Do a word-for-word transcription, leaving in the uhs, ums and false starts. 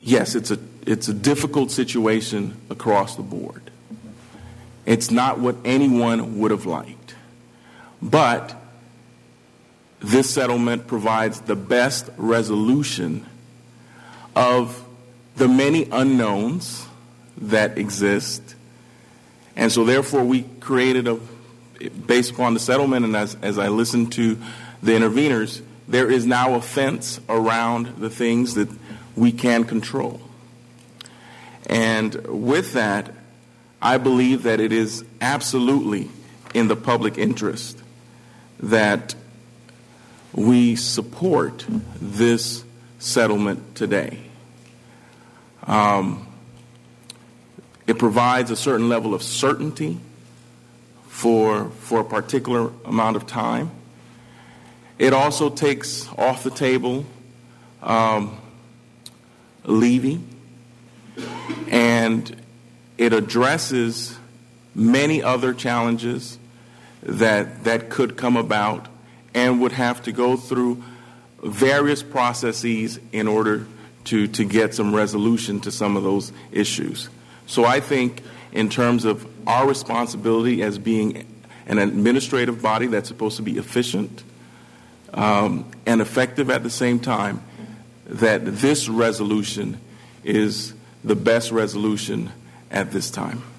yes, it's a it's a difficult situation across the board. It's not what anyone would have liked. But this settlement provides the best resolution of the many unknowns that exist. And so therefore we created a, based upon the settlement, and as, as I listened to the interveners, there is now a fence around the things that we can control. And with that, I believe that it is absolutely in the public interest that we support this settlement today. Um, it provides a certain level of certainty for, for a particular amount of time. It also takes off the table um, levy, and it addresses many other challenges that that could come about and would have to go through various processes in order to, to get some resolution to some of those issues. So I think in terms of our responsibility as being an administrative body that's supposed to be efficient um, and effective at the same time, that this resolution is the best resolution at this time.